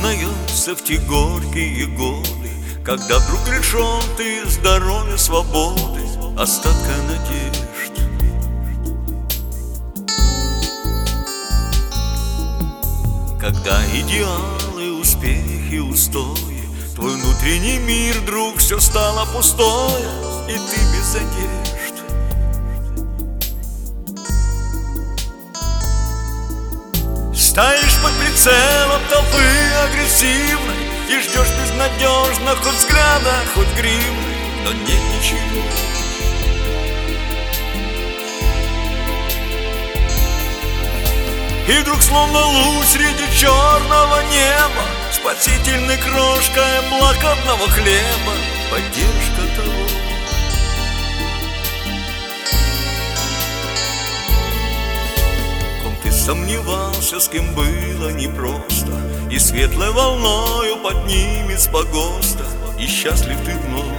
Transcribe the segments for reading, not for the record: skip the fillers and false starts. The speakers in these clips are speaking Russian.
познается в те горькие годы, когда вдруг лишен ты здоровья, свободы, остатка надежд. Когда идеалы, успехи, устои, твой внутренний мир вдруг все стало пустое, и ты без надежд. Стоишь под прицелом толпы агрессивной и ждешь безнадежно хоть взгляда, хоть гривны, но нет ничего. И вдруг словно луч среди черного неба, спасительной крошкой облака одного хлеба, поддержка того. Ком ты сомневался, с кем было непросто, и светлой волною поднимет с погоста, и счастлив ты вновь.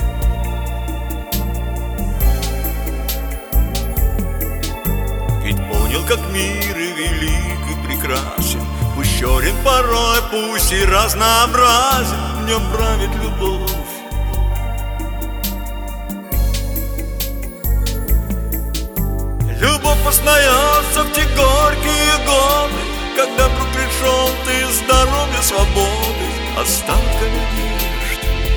Ведь понял, как мир и велик, и прекрасен, пусть черен порой, пусть и разнообразен, в нем правит любовь. Любовь познается в те горькие годы, когда вдруг лишен ты здоровья, свободы, остатка надежд.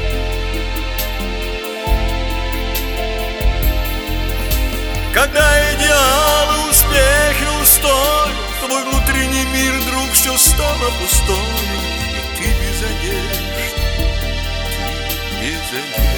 Когда идеалы, успехи, устой, твой внутренний мир вдруг все стало пустое, и ты без одежд, ты без одежд.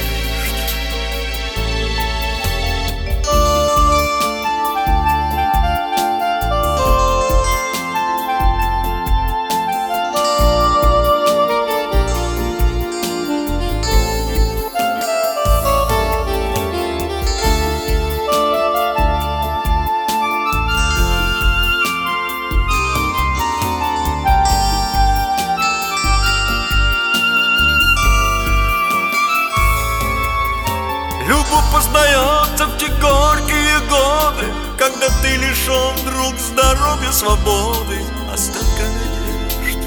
Любовь познается в те горькие годы, когда ты лишен вдруг здоровья, свободы, остатка надежд.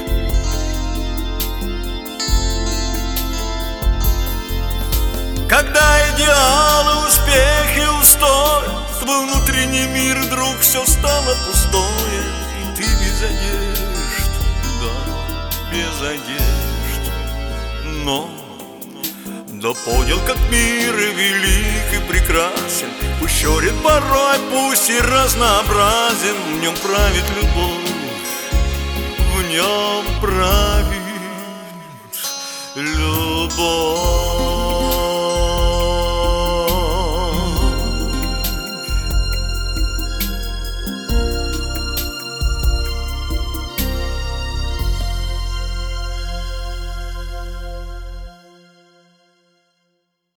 Когда идеалы, успехи, устой, твой внутренний мир вдруг все стало пустое, и ты без одежд, да, без одежд. Но понял, как мир и велик, и прекрасен, пусть черен порой, пусть и разнообразен, в нем правит любовь, в нем правит любовь.